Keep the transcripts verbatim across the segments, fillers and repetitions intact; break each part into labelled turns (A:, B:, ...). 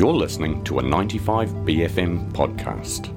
A: You're listening to a ninety-five B F M podcast.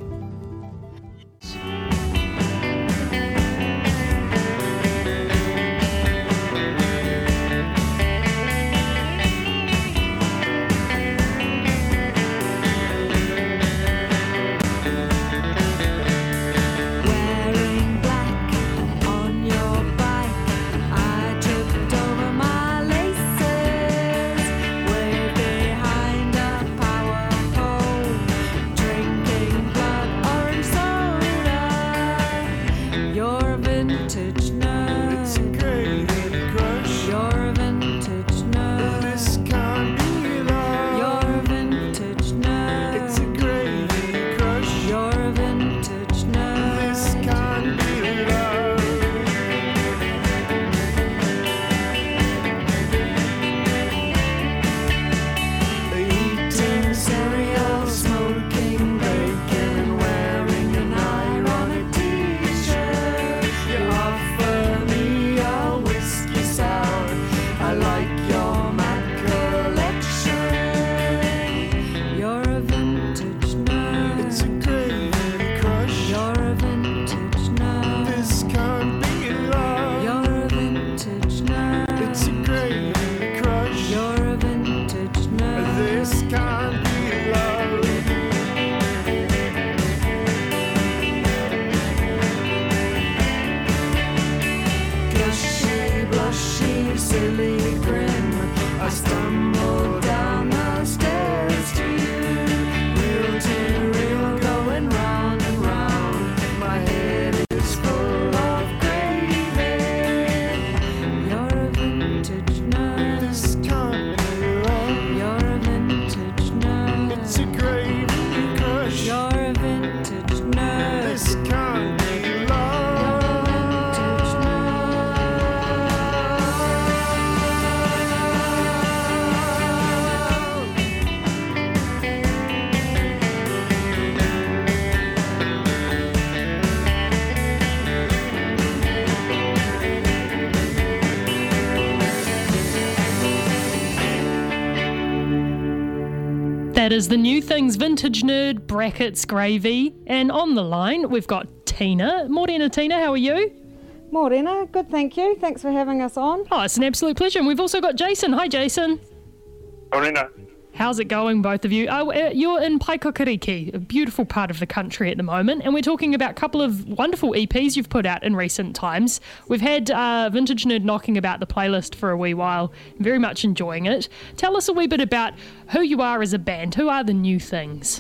B: That is the New Things Vintage Nerd brackets Gravy. And on the line, we've got Tina. Morena, Tina, how are you?
C: Morena, good, thank you. Thanks for having us on.
B: Oh, it's an absolute pleasure. And we've also got Jason. Hi, Jason.
D: Morena.
B: How's it going, both of you? Oh, uh, you're in Paikakariki, a beautiful part of the country at the moment, and we're talking about a couple of wonderful E Ps you've put out in recent times. We've had uh, Vintage Nerd knocking about the playlist for a wee while, very much enjoying it. Tell us a wee bit about who you are as a band. Who are the New Things?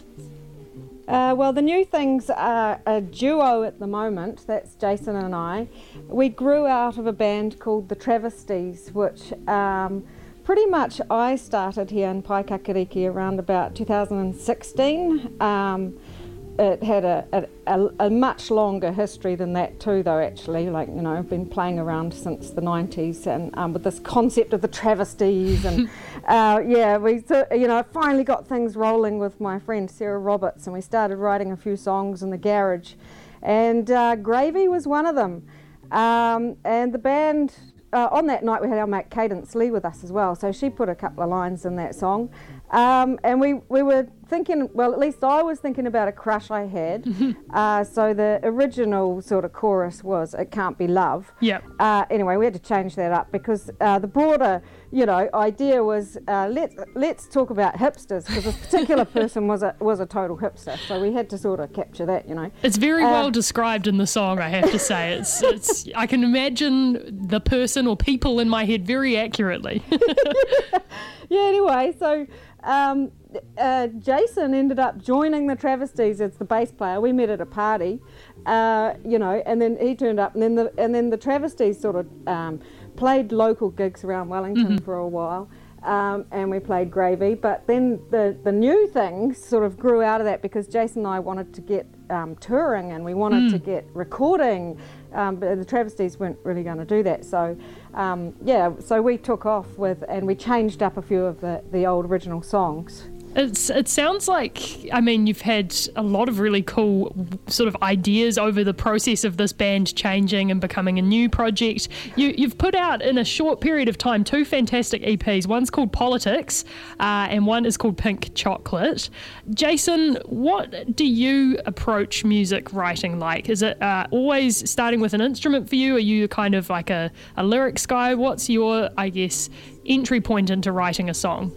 C: Uh, well, the New Things are a duo at the moment. That's Jason and I. We grew out of a band called the Travesties, which... Um, Pretty much I started here in Paikakariki around about two thousand sixteen. Um, it had a, a, a, a much longer history than that too, though, actually. Like, you know, I've been playing around since the nineties and um, with this concept of the travesties. And, uh, yeah, we, so, you know, I finally got things rolling with my friend Sarah Roberts, and we started writing a few songs in the garage. And uh, Gravy was one of them. Um, and the band... Uh, on that night we had our mate Cadence Lee with us as well, so she put a couple of lines in that song, um, and we, we were thinking, well, at least I was thinking about a crush I had. uh, so the original sort of chorus was "It Can't Be Love."
B: Yep.
C: Uh, anyway, we had to change that up because uh, the broader, you know, idea was uh, let's let's talk about hipsters, because this particular person was a was a total hipster, so we had to sort of capture that, you know.
B: It's very
C: uh,
B: well described in the song, I have to say. It's it's I can imagine the person or people in my head very accurately.
C: Yeah. Anyway, so. Um, uh, Jason ended up joining the Travesties as the bass player. We met at a party, uh, you know, and then he turned up, and then the and then the Travesties sort of um, played local gigs around Wellington mm-hmm. for a while, um, and we played Gravy. But then the the New Things sort of grew out of that because Jason and I wanted to get um, touring, and we wanted mm. to get recording. Um, but the Travesties weren't really going to do that, so um, yeah, so we took off with, and we changed up a few of the, the old original songs.
B: It's, it sounds like, I mean, you've had a lot of really cool sort of ideas over the process of this band changing and becoming a new project. You, you've put out in a short period of time two fantastic E Ps. One's called Politics uh, and one is called Pink Chocolate. Jason, what do you approach music writing like? Is it uh, always starting with an instrument for you? Are you kind of like a, a lyrics guy? What's your, I guess, entry point into writing a song?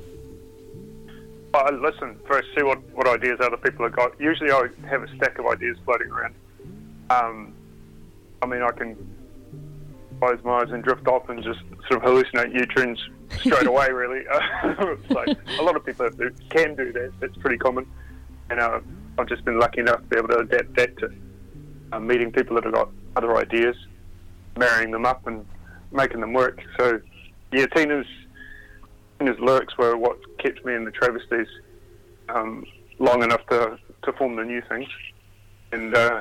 D: I listen first, see what, what ideas other people have got. Usually I have a stack of ideas floating around. Um, I mean, I can close my eyes and drift off and just sort of hallucinate new tunes straight away, really. Uh, like a lot of people have to, can do that. That's pretty common. And uh, I've just been lucky enough to be able to adapt that to uh, meeting people that have got other ideas, marrying them up and making them work. So, yeah, Tina's His lyrics were what kept me in the Travesties um, long enough to, to form the new things, and uh,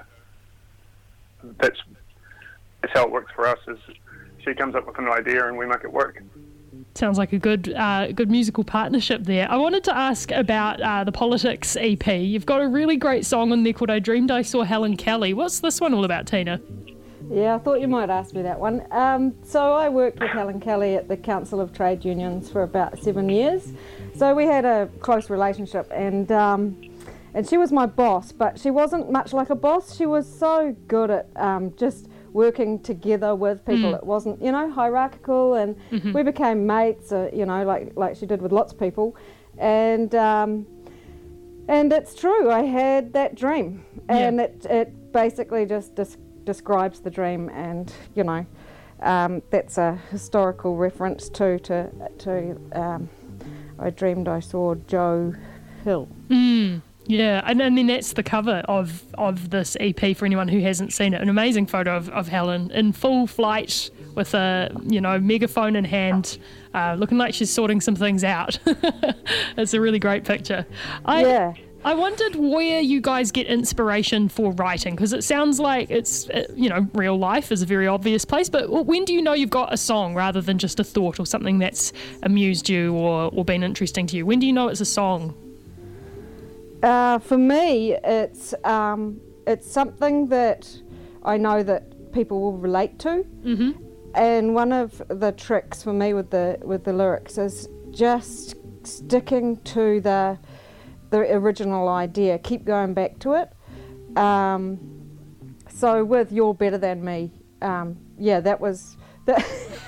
D: that's that's how it works for us. Is she comes up with an idea and we make it work.
B: Sounds like a good uh, good musical partnership there. I wanted to ask about uh, the Politics E P. You've got a really great song on there called I Dreamed I Saw Helen Kelly. What's this one all about, Tina?
C: Yeah, I thought you might ask me that one. Um, so I worked with Helen Kelly at the Council of Trade Unions for about seven years. So we had a close relationship, and um, and she was my boss, but she wasn't much like a boss. She was so good at um, just working together with people. Mm. It wasn't, you know, hierarchical, and mm-hmm. we became mates, uh, you know, like like she did with lots of people. And um, and it's true, I had that dream, and yeah. it, it basically just dis- describes the dream, and you know um, that's a historical reference too to to um, I dreamed I saw Joe Hill.
B: Mm, yeah, and I mean that's the cover of of this E P for anyone who hasn't seen it. An amazing photo of, of Helen in full flight with a you know megaphone in hand, uh, looking like she's sorting some things out. It's a really great picture. I,
C: yeah.
B: I wondered where you guys get inspiration for writing, because it sounds like it's, you know, real life is a very obvious place, but when do you know you've got a song rather than just a thought or something that's amused you or, or been interesting to you? When do you know it's a song?
C: Uh, for me, it's um, it's something that I know that people will relate to,
B: mm-hmm.
C: and one of the tricks for me with the with the lyrics is just sticking to the the original idea, keep going back to it. Um, so with You're Better Than Me, um, yeah, that was, that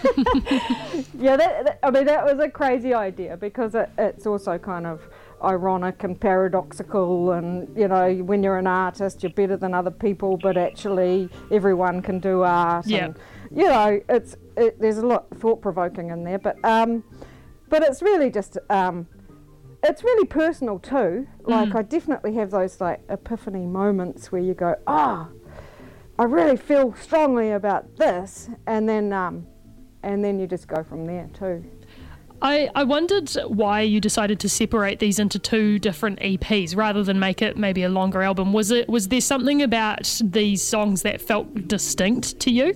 C: yeah, that, that, I mean, that was a crazy idea because it, it's also kind of ironic and paradoxical, and, you know, when you're an artist, you're better than other people, but actually everyone can do art.
B: Yeah.
C: And, you know, it's it, there's a lot thought-provoking in there, but um, but it's really just, um, it's really personal too. Like, mm. I definitely have those like epiphany moments where you go, oh, I really feel strongly about this, and then um, and then you just go from there too.
B: I, I wondered why you decided to separate these into two different E Ps rather than make it maybe a longer album. Was it was there something about these songs that felt distinct to you?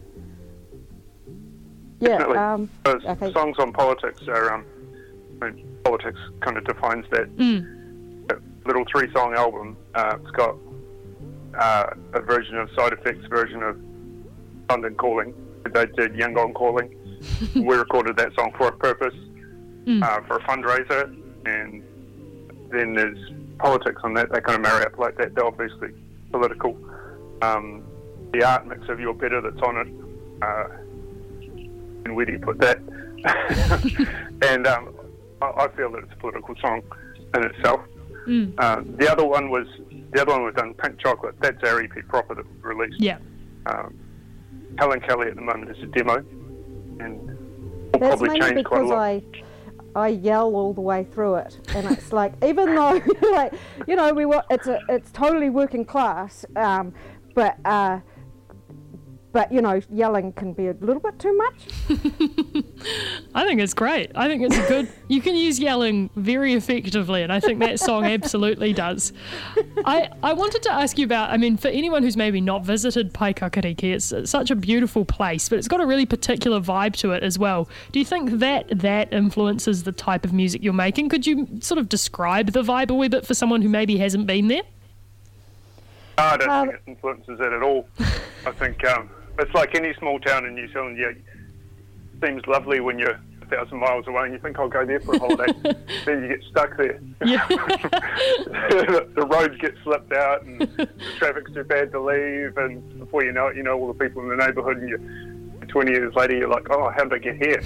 C: Yeah,
D: Definitely.
C: um,
D: Those
C: okay.
D: songs on politics are, um, I mean, politics kind of defines that,
B: mm.
D: that little three-song album. Uh, it's got uh, a version of Side Effects, version of London Calling. They did Yangon Calling. We recorded that song for a purpose, mm. uh, for a fundraiser, and then there's politics on that. They kind of marry up like that. They're obviously political. Um, the art mix of You're Better that's on it, uh, and where do you put that? and um, I, I feel that it's a political song in itself.
B: Mm.
D: Uh, the other one was the other one was done Pink Chocolate. That's our E P proper that we released.
B: Yeah.
D: Um, Helen Kelly at the moment is a demo, and we'll
C: That's
D: probably
C: mainly
D: change quite a
C: because
D: lot.
C: I I yell all the way through it, and it's like, even though like you know we were it's a it's totally working class, um, but uh, but, you know, yelling can be a little bit too much.
B: I think it's great. I think it's good. You can use yelling very effectively, and I think that song absolutely does. I, I wanted to ask you about, I mean, for anyone who's maybe not visited Paikakariki, it's, it's such a beautiful place, but it's got a really particular vibe to it as well. Do you think that that influences the type of music you're making? Could you sort of describe the vibe a wee bit for someone who maybe hasn't been there?
D: No, I don't
C: Um,
D: think it influences it at all. I think um, it's like any small town in New Zealand. Yeah, it seems lovely when you're a thousand miles away and you think I'll go there for a holiday. Then you get stuck there.
B: Yeah.
D: the, the roads get slipped out and the traffic's too bad to leave, and before you know it, you know all the people in the neighbourhood, and you twenty years later you're like, oh, how did I get here?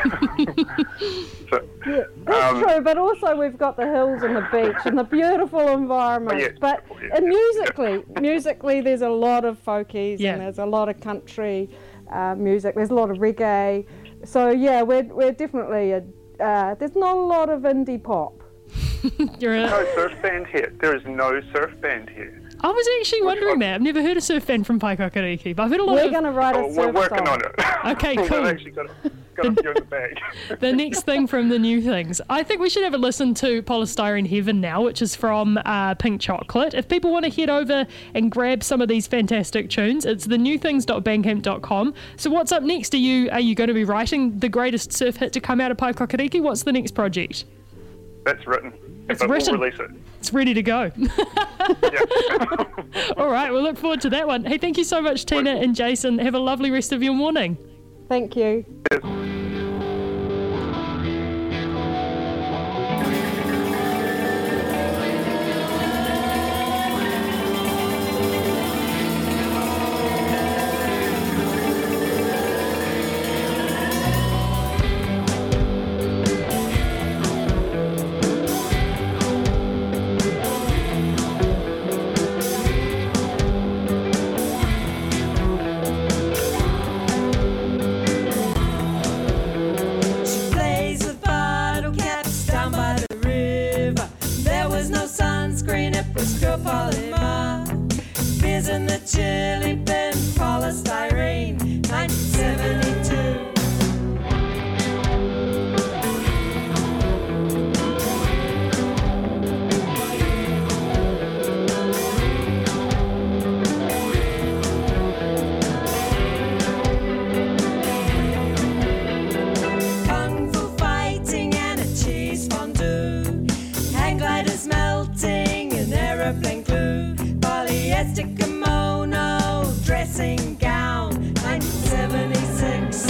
D: so,
C: Yeah, that's
D: um,
C: true, but also we've got the hills and the beach and the beautiful environment.
D: Oh, yeah,
C: but
D: yeah,
C: and
D: yeah,
C: musically, musically, there's a lot of folkies
B: Yeah.
C: and there's a lot of country uh, music. There's a lot of reggae. So yeah, we're we're definitely a. Uh, there's not a lot of indie pop.
B: You're a,
D: no surf band here. There is no surf band here.
B: I was actually wondering that. I've never heard a surf band from Paikakariki, but I've heard a lot
C: We're
B: of...
C: going to write a
D: Oh,
C: surf
D: we're working
C: song.
D: on it.
B: Okay,
D: We've
B: cool.
D: actually got a, got a few in the bag.
B: The next thing from the new things. I think we should have a listen to Polystyrene Heaven now, which is from uh, Pink Chocolate. If people want to head over and grab some of these fantastic tunes, it's the new things dot bandcamp dot com. So what's up next? Are you are you going to be writing the greatest surf hit to come out of Paikakariki? What's the next project?
D: That's written.
B: It's
D: but
B: written.
D: We'll release it.
B: It's ready to go.
D: Yeah.
B: All right, we'll look forward to that one. Hey, thank you so much, Tina and Jason. Have a lovely rest of your morning.
C: Thank you.
D: Yes.
E: She plays with bottle caps down by the river. There was no sunscreen, it was pure polymer. Beers in the chili bin, polystyrene, nineteen seventy-two. Kung fu fighting and a cheese fondue. Hang gliders melting, an aeroplane glue. Polyester kimono, dressing gown, nineteen seventy-six.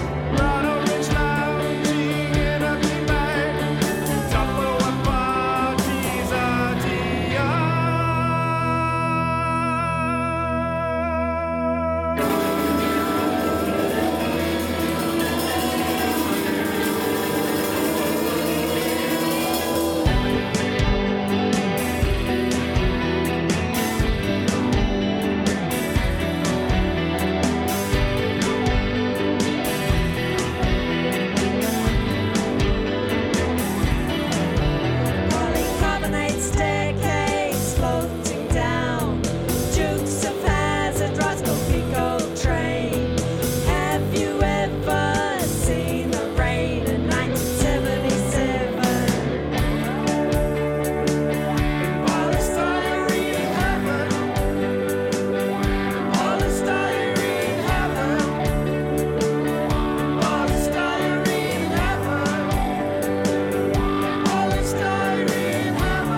E: Polycarbonate staircase floating down. Dukes of Hazzard, Roscoe Pico train. Have you ever seen the rain in nineteen seventy-seven? Polystyrene heaven. Polystyrene heaven. Polystyrene heaven. Polystyrene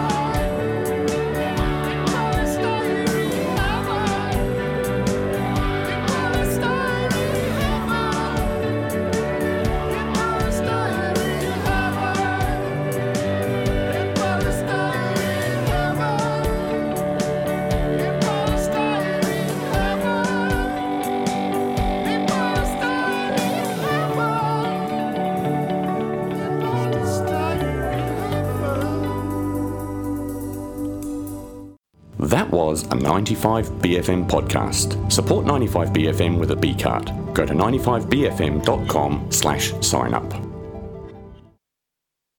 A: That was a ninety-five B F M podcast. Support ninety-five B F M with a B card. Go to ninety-five B F M dot com slash sign up.